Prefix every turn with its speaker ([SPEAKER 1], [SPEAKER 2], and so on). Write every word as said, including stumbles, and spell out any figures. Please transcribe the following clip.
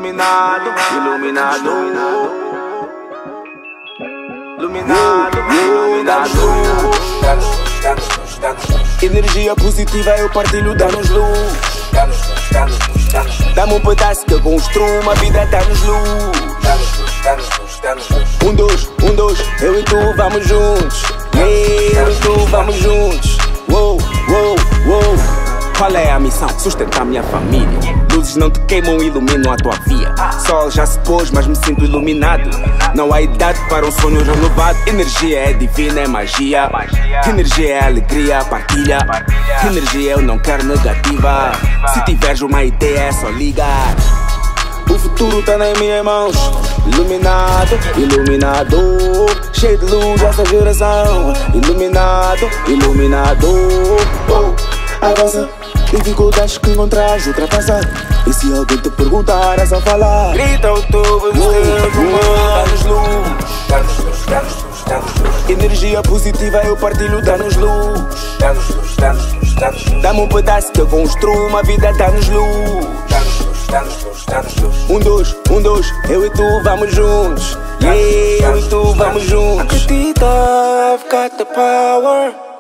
[SPEAKER 1] Iluminado, iluminado, iluminado, iluminado. Energia positiva eu partilho, dá-nos luz. Dá-me um pedaço que eu construo, uma vida dá-nos luz. Um, dois, um, dois, eu e tu vamos juntos. Eu e tu vamos juntos. Uou, uou, uou. Qual é a missão? Sustentar minha família. Luzes não te queimam, iluminam a tua via. Sol já se pôs, mas me sinto iluminado. Não há idade para um sonho renovado. Energia é divina, é magia. Energia é alegria, partilha. Energia eu não quero negativa. Se tiveres uma ideia é só ligar. O futuro tá nas minhas mãos. Iluminado, iluminado, cheio de luz essa geração. Iluminado, iluminado, oh. Avança, dificuldades que encontrares, ultrapassar. E se alguém te perguntar, é só falar. Grita o topo dos teus dá-nos luz. Dá-nos luz, dá-nos luz, dá-nos luz. Energia positiva eu partilho, dá-nos luz. Dá-nos luz, dá-nos luz, dá-nos luz. Dá-me um pedaço que eu construo, uma vida dá-nos luz. Dá-nos luz, dá-nos luz, dá-nos luz. Um, dois, um, dois, eu e tu vamos juntos. Yeah, eu e tu vamos juntos. Acredita, I've got the power.